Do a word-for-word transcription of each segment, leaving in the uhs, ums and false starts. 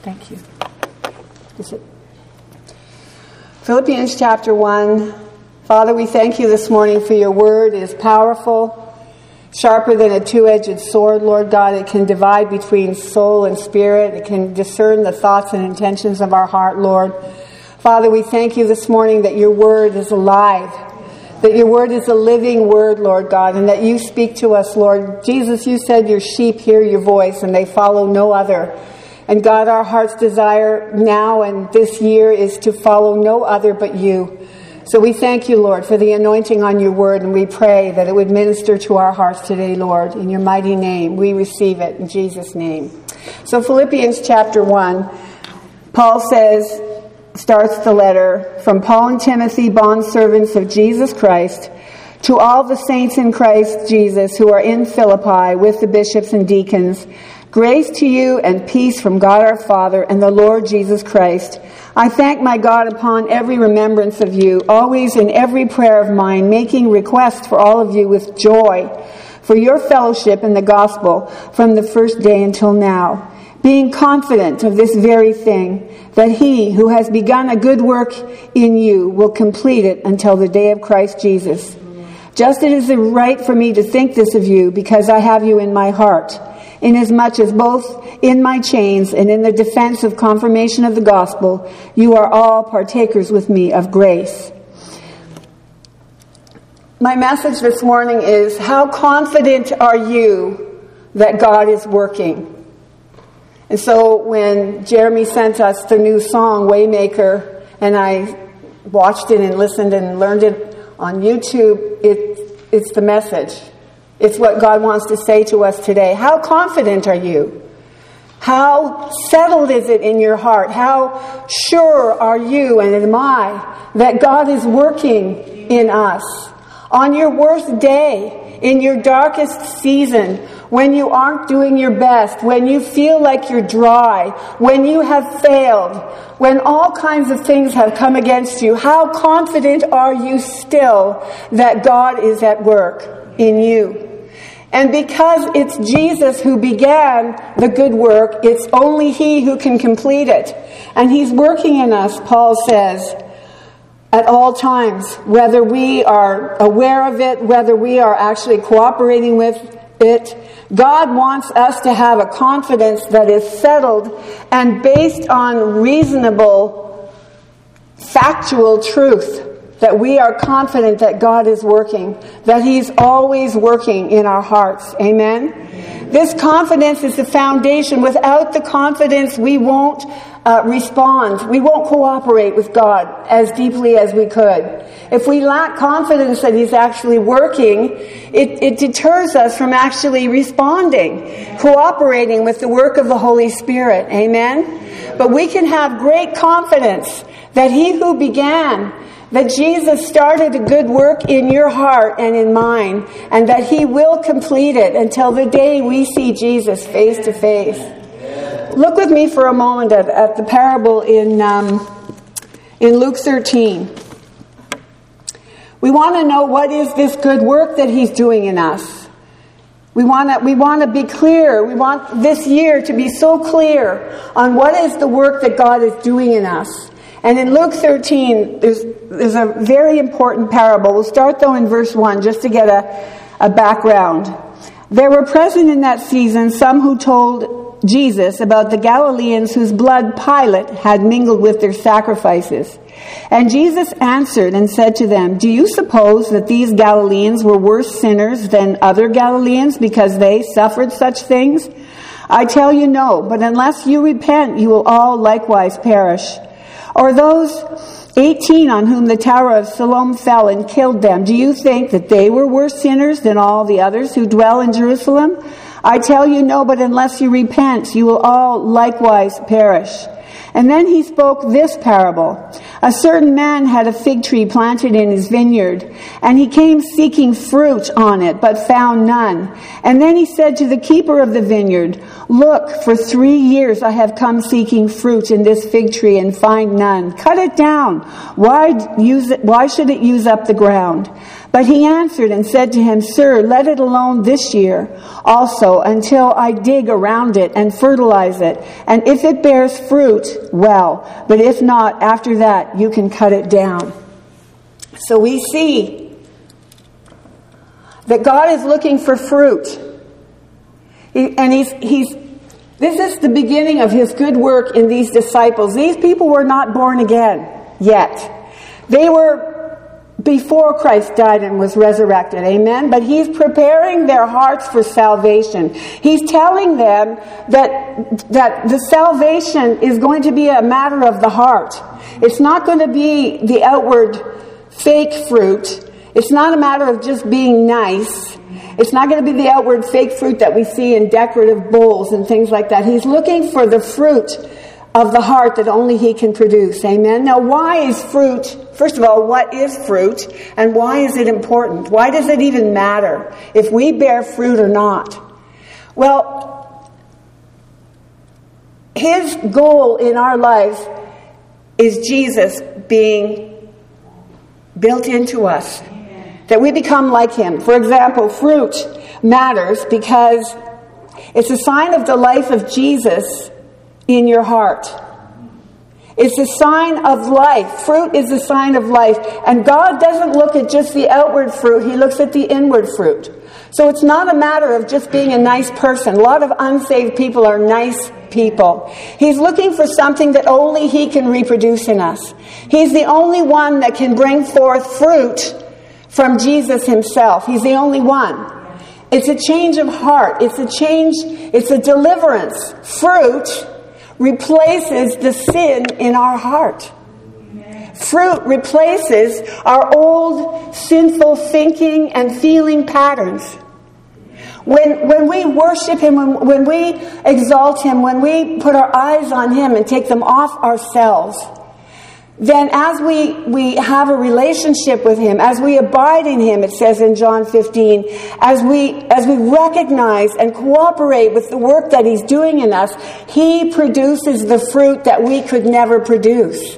Thank you. Is it? Philippians chapter one. Father, we thank you this morning for your word. It is powerful, sharper than a two-edged sword, Lord God. It can divide between soul and spirit. It can discern the thoughts and intentions of our heart, Lord. Father, we thank you this morning that your word is alive, that your word is a living word, Lord God, and that you speak to us, Lord. Jesus, you said your sheep hear your voice and they follow no other. And God, our heart's desire now and this year is to follow no other but you. So we thank you, Lord, for the anointing on your word, and we pray that it would minister to our hearts today, Lord. In your mighty name, we receive it in Jesus' name. So Philippians chapter one, Paul says, starts the letter, from Paul and Timothy, bondservants of Jesus Christ, to all the saints in Christ Jesus who are in Philippi with the bishops and deacons, grace to you and peace from God our Father and the Lord Jesus Christ. I thank my God upon every remembrance of you, always in every prayer of mine, making request for all of you with joy, for your fellowship in the gospel from the first day until now, being confident of this very thing, that he who has begun a good work in you will complete it until the day of Christ Jesus. Just it is right for me to think this of you, because I have you in my heart, inasmuch as both in my chains and in the defense of confirmation of the gospel, you are all partakers with me of grace. My message this morning is, how confident are you that God is working? And so when Jeremy sent us the new song, Waymaker, and I watched it and listened and learned it on YouTube, it, it's the message. It's what God wants to say to us today. How confident are you? How settled is it in your heart? How sure are you and am I that God is working in us? On your worst day, in your darkest season, when you aren't doing your best, when you feel like you're dry, when you have failed, when all kinds of things have come against you, how confident are you still that God is at work in you? And because it's Jesus who began the good work, it's only he who can complete it. And he's working in us, Paul says, at all times, whether we are aware of it, whether we are actually cooperating with it. God wants us to have a confidence that is settled and based on reasonable, factual truth. That we are confident that God is working, that he's always working in our hearts. Amen? Amen. This confidence is the foundation. Without the confidence, we won't uh, respond. We won't cooperate with God as deeply as we could. If we lack confidence that he's actually working, it, it deters us from actually responding, Amen. Cooperating with the work of the Holy Spirit. Amen? Amen. But we can have great confidence that he who began, that Jesus started a good work in your heart and in mine, and that he will complete it until the day we see Jesus face to face. Look with me for a moment at, at the parable in um, in Luke thirteen. We want to know, what is this good work that he's doing in us? We want to we want to be clear. We want this year to be so clear on what is the work that God is doing in us. And in Luke thirteen, there's, there's a very important parable. We'll start, though, in verse one, just to get a, a background. There were present in that season some who told Jesus about the Galileans whose blood Pilate had mingled with their sacrifices. And Jesus answered and said to them, "Do you suppose that these Galileans were worse sinners than other Galileans because they suffered such things? I tell you no, but unless you repent, you will all likewise perish. Or those eighteen on whom the tower of Siloam fell and killed them, do you think that they were worse sinners than all the others who dwell in Jerusalem? I tell you no, but unless you repent, you will all likewise perish." And then he spoke this parable. A certain man had a fig tree planted in his vineyard, and he came seeking fruit on it, but found none. And then he said to the keeper of the vineyard, "Look, for three years I have come seeking fruit in this fig tree and find none. Cut it down. Why use it? Why should it use up the ground?" But he answered and said to him, Sir, let it alone this year also, until I dig around it and fertilize it. And if it bears fruit, well. But if not, after that, you can cut it down. So we see that God is looking for fruit. He, and he's, he's, this is the beginning of his good work in these disciples. These people were not born again yet. They were before Christ died and was resurrected. Amen? But he's preparing their hearts for salvation. He's telling them that, that the salvation is going to be a matter of the heart. It's not going to be the outward fake fruit. It's not a matter of just being nice. It's not going to be the outward fake fruit that we see in decorative bowls and things like that. He's looking for the fruit of the heart that only he can produce. Amen? Now, why is fruit, first of all, what is fruit and why is it important? Why does it even matter if we bear fruit or not? Well, his goal in our lives is Jesus being built into us, that we become like him. For example, fruit matters because it's a sign of the life of Jesus in your heart. It's a sign of life. Fruit is a sign of life. And God doesn't look at just the outward fruit. He looks at the inward fruit. So it's not a matter of just being a nice person. A lot of unsaved people are nice people. He's looking for something that only he can reproduce in us. He's the only one that can bring forth fruit from Jesus himself. He's the only one. It's a change of heart. It's a change. It's a deliverance. Fruit replaces the sin in our heart. Fruit replaces our old sinful thinking and feeling patterns. When, when we worship him, when, when we exalt him, when we put our eyes on him and take them off ourselves, then as we, we have a relationship with him, as we abide in him, it says in John fifteen, as we, as we recognize and cooperate with the work that he's doing in us, he produces the fruit that we could never produce.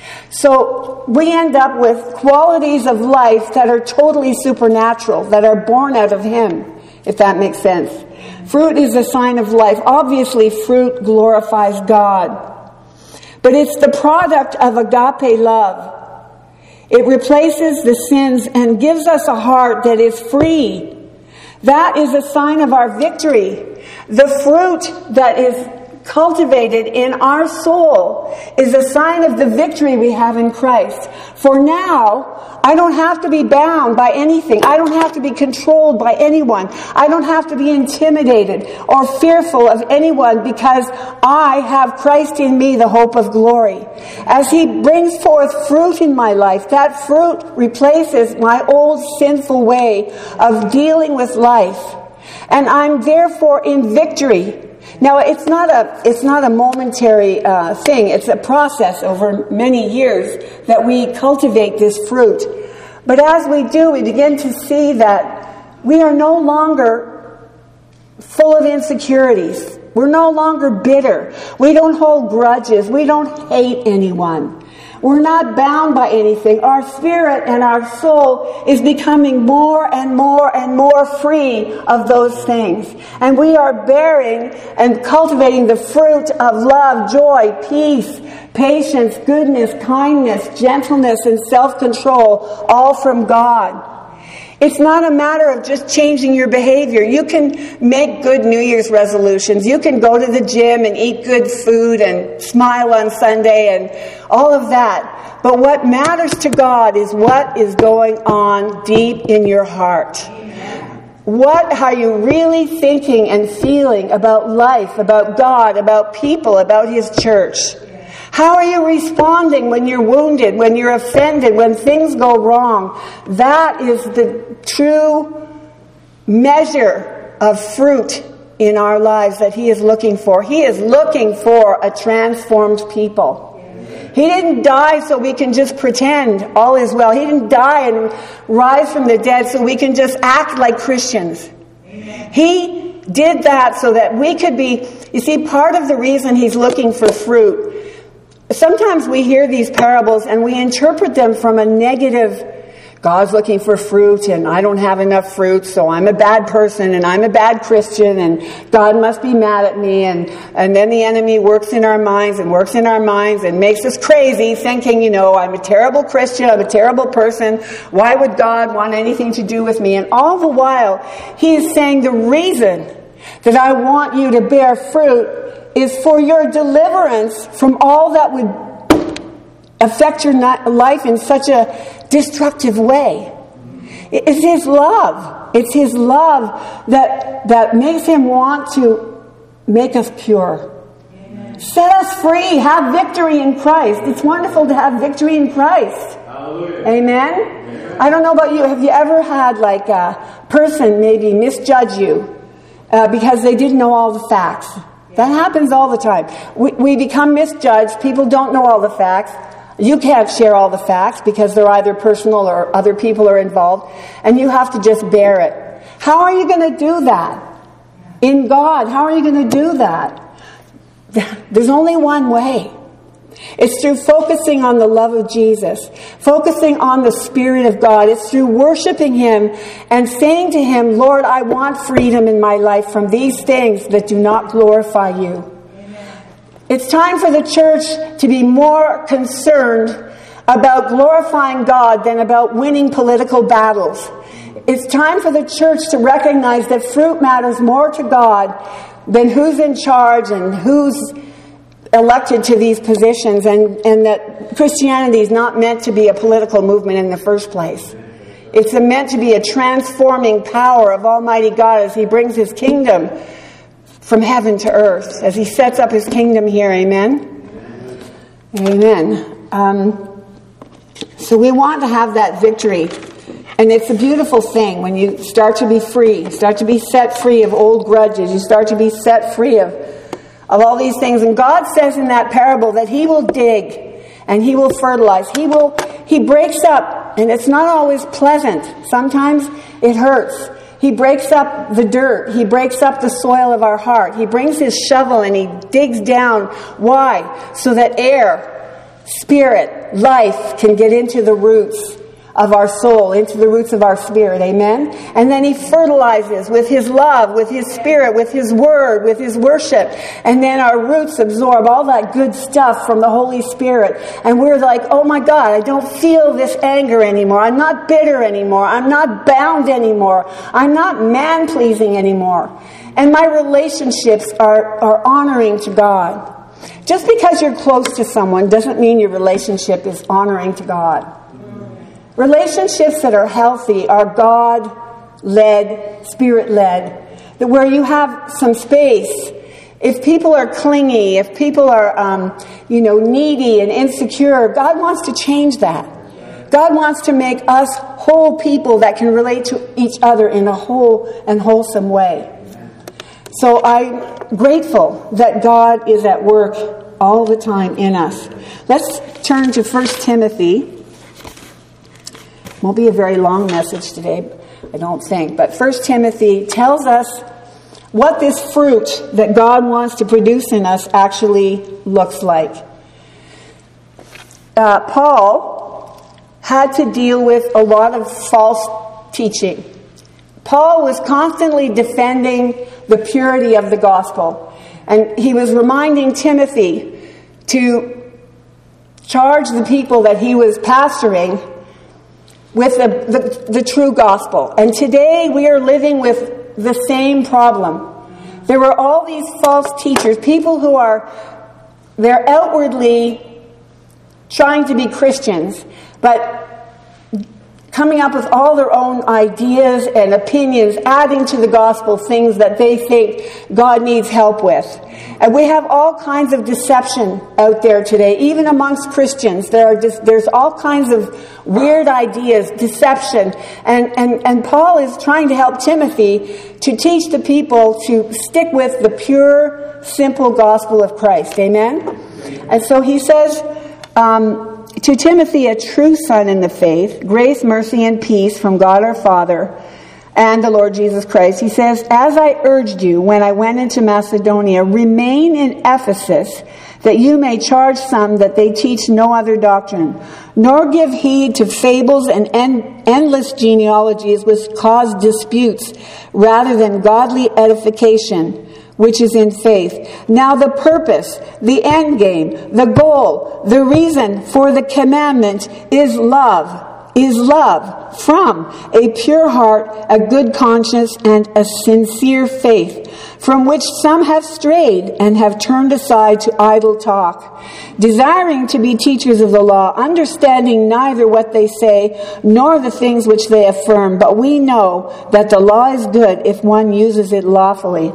So we end up with qualities of life that are totally supernatural, that are born out of him, if that makes sense. Fruit is a sign of life. Obviously, fruit glorifies God. But it's the product of agape love. It replaces the sins and gives us a heart that is free. That is a sign of our victory. The fruit that is cultivated in our soul is a sign of the victory we have in Christ. For now, I don't have to be bound by anything. I don't have to be controlled by anyone. I don't have to be intimidated or fearful of anyone because I have Christ in me, the hope of glory. As he brings forth fruit in my life, that fruit replaces my old sinful way of dealing with life. And I'm therefore in victory. Now, it's not a it's not a momentary uh, thing. It's a process over many years that we cultivate this fruit. But as we do, we begin to see that we are no longer full of insecurities. We're no longer bitter. We don't hold grudges. We don't hate anyone. We're not bound by anything. Our spirit and our soul is becoming more and more and more free of those things. And we are bearing and cultivating the fruit of love, joy, peace, patience, goodness, kindness, gentleness, and self-control, all from God. It's not a matter of just changing your behavior. You can make good New Year's resolutions. You can go to the gym and eat good food and smile on Sunday and all of that. But what matters to God is what is going on deep in your heart. What are you really thinking and feeling about life, about God, about people, about his church? How are you responding when you're wounded, when you're offended, when things go wrong? That is the true measure of fruit in our lives that he is looking for. He is looking for a transformed people. He didn't die so we can just pretend all is well. He didn't die and rise from the dead so we can just act like Christians. He did that so that we could be, you see, part of the reason he's looking for fruit. Sometimes we hear these parables and we interpret them from a negative God's looking for fruit and I don't have enough fruit, so I'm a bad person and I'm a bad Christian and God must be mad at me. And, and then the enemy works in our minds and works in our minds and makes us crazy thinking, you know, I'm a terrible Christian, I'm a terrible person. Why would God want anything to do with me? And all the while, he is saying the reason that I want you to bear fruit is for your deliverance from all that would affect your life in such a destructive way. It's his love. It's his love that, that makes him want to make us pure. Amen. Set us free. Have victory in Christ. It's wonderful to have victory in Christ. Hallelujah. Amen? Amen. I don't know about you. Have you ever had like a person maybe misjudge you uh, because they didn't know all the facts? That happens all the time. We, we become misjudged. People don't know all the facts. You can't share all the facts because they're either personal or other people are involved. And you have to just bear it. How are you going to do that? In God, how are you going to do that? There's only one way. It's through focusing on the love of Jesus. Focusing on the Spirit of God. It's through worshiping Him and saying to Him, Lord, I want freedom in my life from these things that do not glorify you. It's time for the church to be more concerned about glorifying God than about winning political battles. It's time for the church to recognize that fruit matters more to God than who's in charge and who's elected to these positions, and, and that Christianity is not meant to be a political movement in the first place. It's meant to be a transforming power of Almighty God as He brings His kingdom from heaven to earth, as He sets up His kingdom here. Amen? Amen. Um, so we want to have that victory. And it's a beautiful thing when you start to be free, start to be set free of old grudges. You start to be set free of, of all these things. And God says in that parable that He will dig and He will fertilize. He will, He breaks up, and it's not always pleasant. Sometimes it hurts. He breaks up the dirt. He breaks up the soil of our heart. He brings His shovel and He digs down. Why? So that air, spirit, life can get into the roots of our soul, into the roots of our spirit. Amen? And then He fertilizes with His love, with His Spirit, with His Word, with His worship. And then our roots absorb all that good stuff from the Holy Spirit. And we're like, oh my God, I don't feel this anger anymore. I'm not bitter anymore. I'm not bound anymore. I'm not man-pleasing anymore. And my relationships are, are honoring to God. Just because you're close to someone doesn't mean your relationship is honoring to God. Relationships that are healthy are God-led, Spirit-led, that where you have some space. If people are clingy, if people are, um, you know, needy and insecure, God wants to change that. God wants to make us whole people that can relate to each other in a whole and wholesome way. So I'm grateful that God is at work all the time in us. Let's turn to First Timothy. Won't be a very long message today, I don't think. But First Timothy tells us what this fruit that God wants to produce in us actually looks like. Uh, Paul had to deal with a lot of false teaching. Paul was constantly defending the purity of the gospel. And he was reminding Timothy to charge the people that he was pastoring with the, the, the true gospel. And today we are living with the same problem. There were all these false teachers, people who are, they're outwardly trying to be Christians, but coming up with all their own ideas and opinions, adding to the gospel things that they think God needs help with. And we have all kinds of deception out there today, even amongst Christians. There are just, there's all kinds of weird ideas, deception. And, and, and Paul is trying to help Timothy to teach the people to stick with the pure, simple gospel of Christ. Amen? And so he says, um, to Timothy, a true son in the faith, grace, mercy, and peace from God our Father and the Lord Jesus Christ. He says, as I urged you when I went into Macedonia, remain in Ephesus, that you may charge some that they teach no other doctrine, nor give heed to fables and en- endless genealogies which cause disputes, rather than godly edification, which is in faith. Now the purpose, the end game, the goal, the reason for the commandment is love. Is love from a pure heart, a good conscience, and a sincere faith, from which some have strayed and have turned aside to idle talk, desiring to be teachers of the law, understanding neither what they say nor the things which they affirm. But we know that the law is good if one uses it lawfully.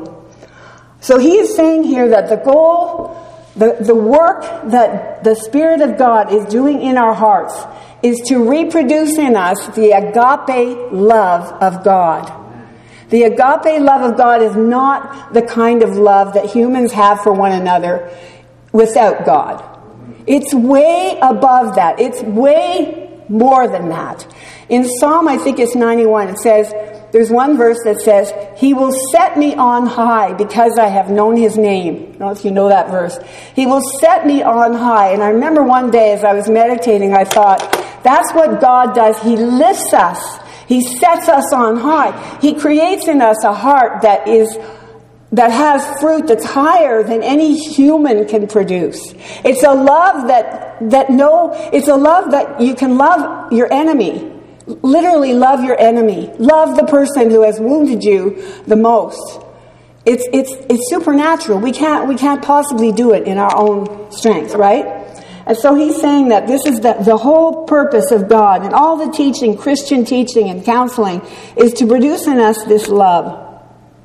So he is saying here that the goal, the, the work that the Spirit of God is doing in our hearts is to reproduce in us the agape love of God. The agape love of God is not the kind of love that humans have for one another without God. It's way above that. It's way more than that. In Psalm, I think it's ninety-one, it says, there's one verse that says, He will set me on high because I have known His name. I don't know if you know that verse. He will set me on high. And I remember one day as I was meditating, I thought, that's what God does. He lifts us. He sets us on high. He creates in us a heart that is that has fruit that's higher than any human can produce. It's a love that that no, it's a love that you can love your enemy. Literally love your enemy. Love the person who has wounded you the most. It's it's it's supernatural. We can't we can't possibly do it in our own strength, right? And so he's saying that this is the, the whole purpose of God and all the teaching, Christian teaching and counseling, is to produce in us this love.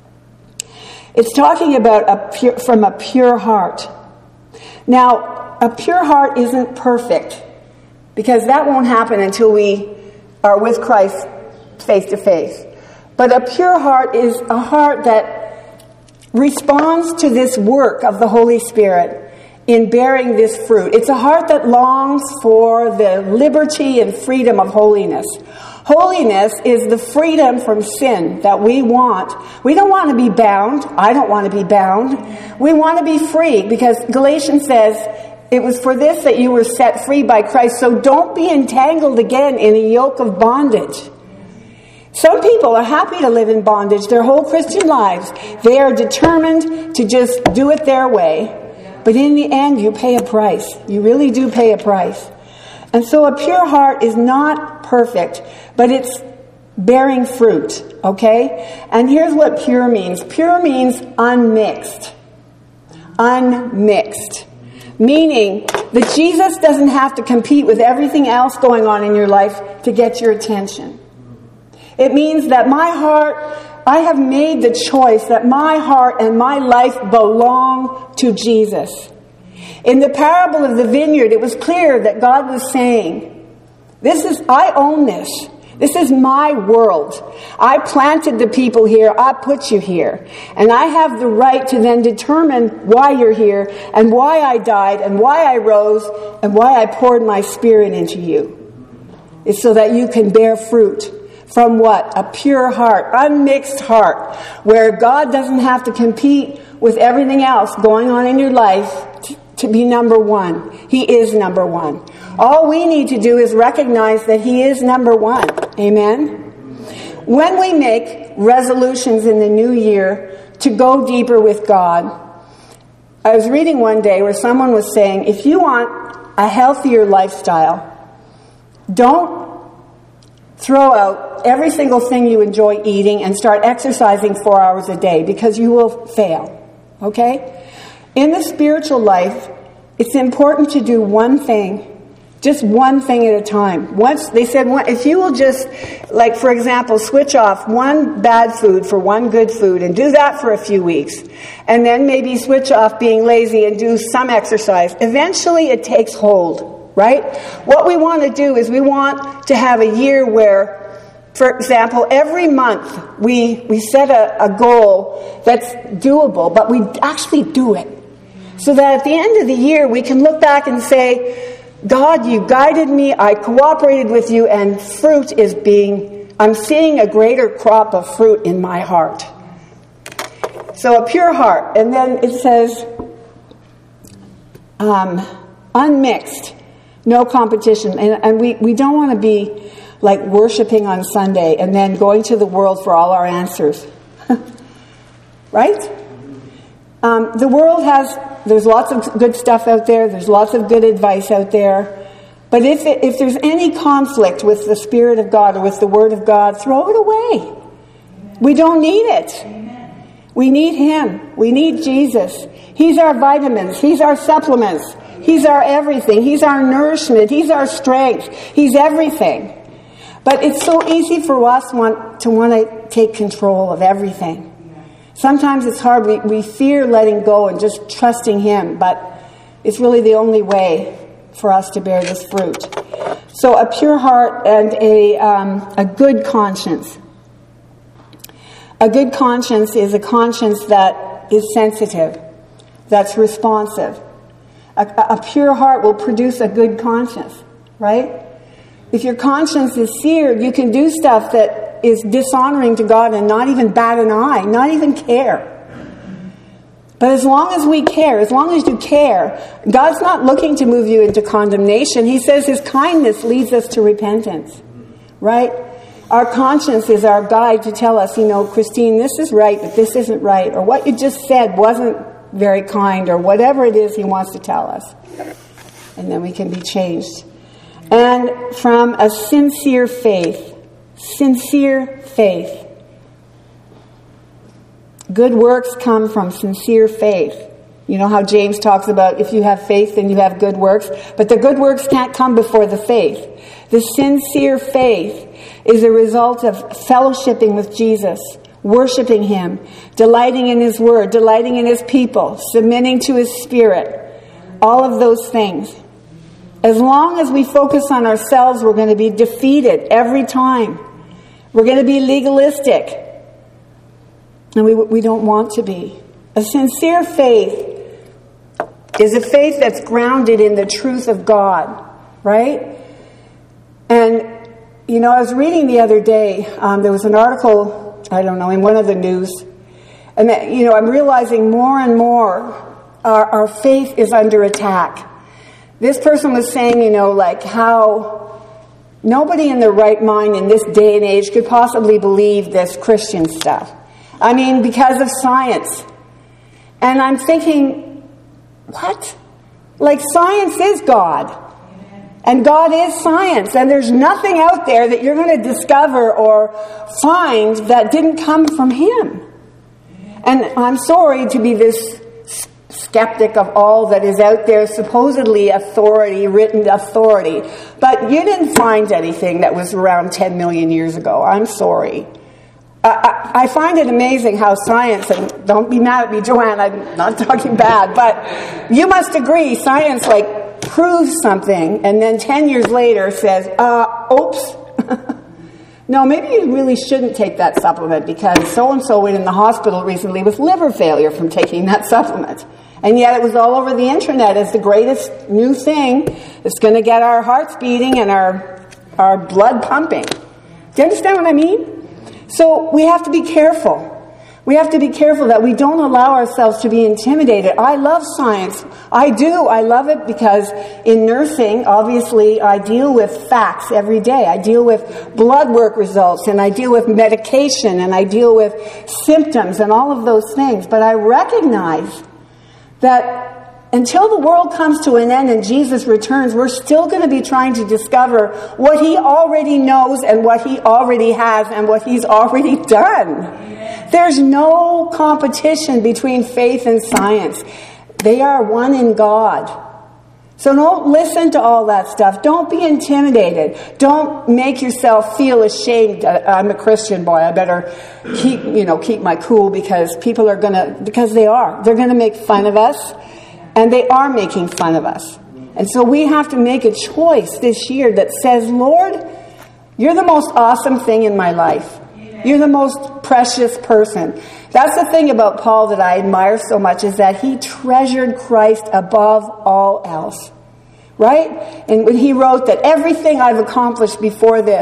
It's talking about a pure, from a pure heart. Now, a pure heart isn't perfect, because that won't happen until we are with Christ face to face. But a pure heart is a heart that responds to this work of the Holy Spirit in bearing this fruit. It's a heart that longs for the liberty and freedom of holiness. Holiness is the freedom from sin that we want. We don't want to be bound. I don't want to be bound. We want to be free, because Galatians says, it was for this that you were set free by Christ. So don't be entangled again in a yoke of bondage. Some people are happy to live in bondage their whole Christian lives. They are determined to just do it their way. But in the end, you pay a price. You really do pay a price. And so a pure heart is not perfect, but it's bearing fruit, okay? And here's what pure means. Pure means unmixed. Unmixed. Meaning that Jesus doesn't have to compete with everything else going on in your life to get your attention. It means that my heart, I have made the choice that my heart and my life belong to Jesus. In the parable of the vineyard, it was clear that God was saying, this is, I own this. This is my world. I planted the people here. I put you here. And I have the right to then determine why you're here and why I died and why I rose and why I poured my Spirit into you. It's so that you can bear fruit from what? A pure heart, unmixed heart, where God doesn't have to compete with everything else going on in your life to, to be number one. He is number one. All we need to do is recognize that He is number one. Amen? When we make resolutions in the new year to go deeper with God, I was reading one day where someone was saying, if you want a healthier lifestyle, don't throw out every single thing you enjoy eating and start exercising four hours a day, because you will fail. Okay? In the spiritual life, it's important to do one thing. Just one thing at a time. Once they said, if you will just, like for example, switch off one bad food for one good food and do that for a few weeks, and then maybe switch off being lazy and do some exercise, eventually it takes hold, right? What we want to do is we want to have a year where, for example, every month we, we set a, a goal that's doable, but we actually do it. So that at the end of the year we can look back and say, God, you guided me, I cooperated with you, and fruit is being I'm seeing a greater crop of fruit in my heart. So a pure heart. And then it says, um, unmixed, no competition. And, and we, we don't want to be like worshiping on Sunday and then going to the world for all our answers. Right? Um, the world has, there's lots of good stuff out there. There's lots of good advice out there. But if it, if there's any conflict with the Spirit of God or with the Word of God, throw it away. We don't need it. We need Him. We need Jesus. He's our vitamins. He's our supplements. He's our everything. He's our nourishment. He's our strength. He's everything. But it's so easy for us want, to want to take control of everything. Sometimes it's hard. We, we fear letting go and just trusting Him. But it's really the only way for us to bear this fruit. So a pure heart and a um, a good conscience. A good conscience is a conscience that is sensitive, that's responsive. A, a pure heart will produce a good conscience, right? If your conscience is seared, you can do stuff that is dishonoring to God and not even bat an eye, not even care. But as long as we care, as long as you care, God's not looking to move you into condemnation. He says His kindness leads us to repentance, right? Our conscience is our guide to tell us, you know, Christine, this is right, but this isn't right. Or what you just said wasn't very kind, or whatever it is He wants to tell us. And then we can be changed. And from a sincere faith, sincere faith. Good works come from sincere faith. You know how James talks about if you have faith, then you have good works. But the good works can't come before the faith. The sincere faith is a result of fellowshipping with Jesus, worshiping Him, delighting in His Word, delighting in His people, submitting to His Spirit. All of those things. As long as we focus on ourselves, we're going to be defeated every time. We're going to be legalistic. And we we don't want to be. A sincere faith is a faith that's grounded in the truth of God, right? And, you know, I was reading the other day, um, there was an article, I don't know, in one of the news, and, that, you know, I'm realizing more and more our, our faith is under attack. This person was saying, you know, like how nobody in their right mind in this day and age could possibly believe this Christian stuff. I mean, because of science. And I'm thinking, what? Like, science is God. And God is science. And there's nothing out there that you're going to discover or find that didn't come from Him. And I'm sorry to be this skeptic of all that is out there, supposedly authority, written authority. But you didn't find anything that was around ten million years ago. I'm sorry. I, I find it amazing how science, and don't be mad at me, Joanne, I'm not talking bad, but you must agree, science like proves something and then ten years later says, uh, oops. No, maybe you really shouldn't take that supplement because so-and-so went in the hospital recently with liver failure from taking that supplement. And yet it was all over the internet as the greatest new thing that's going to get our hearts beating and our, our blood pumping. Do you understand what I mean? So we have to be careful. We have to be careful that we don't allow ourselves to be intimidated. I love science. I do. I love it because in nursing, obviously, I deal with facts every day. I deal with blood work results, and I deal with medication, and I deal with symptoms and all of those things. But I recognize that until the world comes to an end and Jesus returns, we're still going to be trying to discover what He already knows and what He already has and what He's already done. Amen. There's no competition between faith and science. They are one in God. So don't listen to all that stuff. Don't be intimidated. Don't make yourself feel ashamed. I'm a Christian boy. I better keep, you know, keep my cool because people are going to, because they are. They're going to make fun of us. And they are making fun of us. And so we have to make a choice this year that says, Lord, You're the most awesome thing in my life. You're the most precious person. That's the thing about Paul that I admire so much, is that he treasured Christ above all else. Right? And when he wrote that everything I've accomplished before this,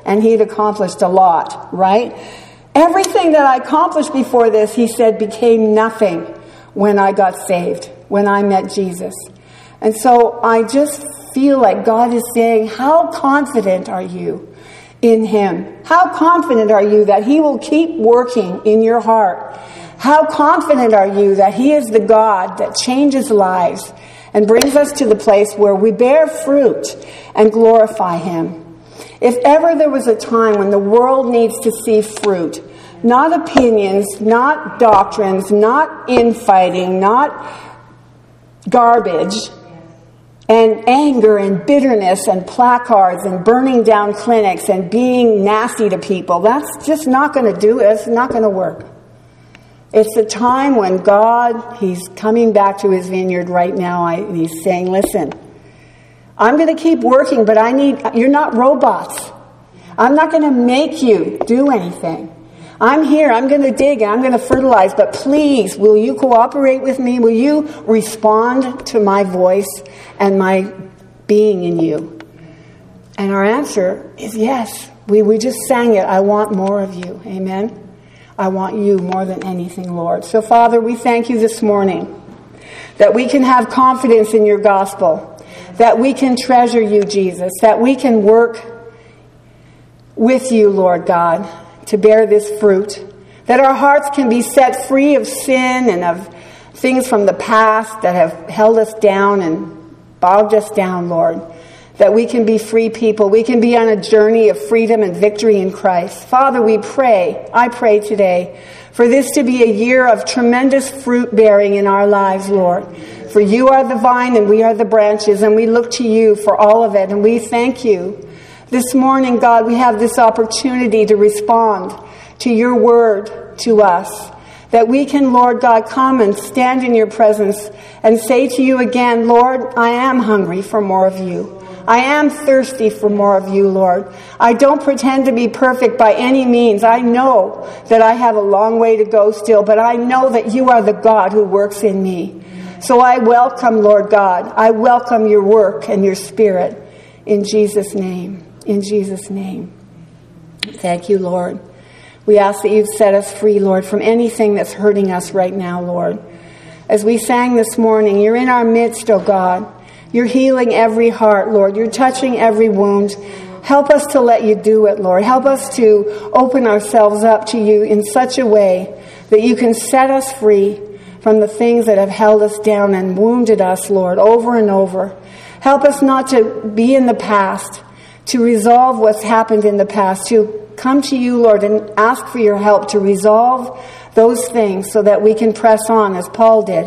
and he'd accomplished a lot, right? Everything that I accomplished before this, he said, became nothing when I got saved, when I met Jesus. And so I just feel like God is saying, how confident are you in him? How confident are you that he will keep working in your heart? How confident are you that he is the God that changes lives and brings us to the place where we bear fruit and glorify him? If ever there was a time when the world needs to see fruit, not opinions, not doctrines, not infighting, not garbage, and anger and bitterness and placards and burning down clinics and being nasty to people, that's just not going to do it. It's not going to work. It's the time when God, he's coming back to his vineyard right now. I, he's saying, listen, I'm going to keep working, but I need, you're not robots. I'm not going to make you do anything. I'm here, I'm going to dig, and I'm going to fertilize, but please, will you cooperate with me? Will you respond to my voice and my being in you? And our answer is yes. We, we just sang it, I want more of you. Amen? I want you more than anything, Lord. So, Father, we thank you this morning that we can have confidence in your gospel, that we can treasure you, Jesus, that we can work with you, Lord God, to bear this fruit, that our hearts can be set free of sin and of things from the past that have held us down and bogged us down, Lord, that we can be free people. We can be on a journey of freedom and victory in Christ. Father, we pray, I pray today, for this to be a year of tremendous fruit bearing in our lives, Lord. For you are the vine and we are the branches, and we look to you for all of it, and we thank you. This morning, God, we have this opportunity to respond to your word to us, that we can, Lord God, come and stand in your presence and say to you again, Lord, I am hungry for more of you. I am thirsty for more of you, Lord. I don't pretend to be perfect by any means. I know that I have a long way to go still, but I know that you are the God who works in me. So I welcome, Lord God, I welcome your work and your spirit in Jesus' name. In Jesus' name. Thank you, Lord. We ask that you've set us free, Lord, from anything that's hurting us right now, Lord. As we sang this morning, you're in our midst, oh God. You're healing every heart, Lord. You're touching every wound. Help us to let you do it, Lord. Help us to open ourselves up to you in such a way that you can set us free from the things that have held us down and wounded us, Lord, over and over. Help us not to be in the past, to resolve what's happened in the past, to come to you, Lord, and ask for your help to resolve those things so that we can press on as Paul did.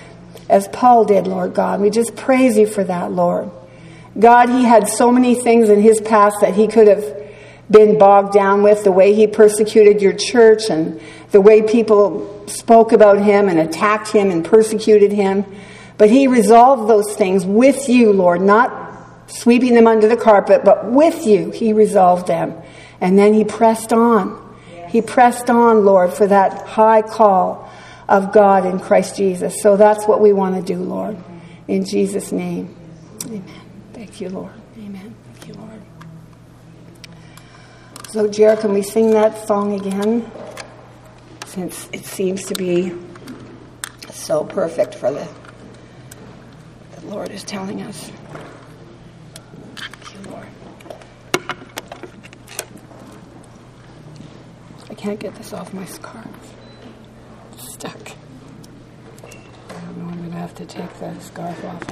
As Paul did, Lord God. We just praise you for that, Lord. God, he had so many things in his past that he could have been bogged down with, the way he persecuted your church and the way people spoke about him and attacked him and persecuted him. But he resolved those things with you, Lord, not sweeping them under the carpet, but with you, he resolved them. And then he pressed on. He pressed on, Lord, for that high call of God in Christ Jesus. So that's what we want to do, Lord. In Jesus' name. Amen. Thank you, Lord. Amen. Thank you, Lord. So, Jer, can we sing that song again? Since it seems to be so perfect for the, the Lord is telling us. I can't get this off my scarf. It's stuck. I don't know, I'm going to have to take the scarf off.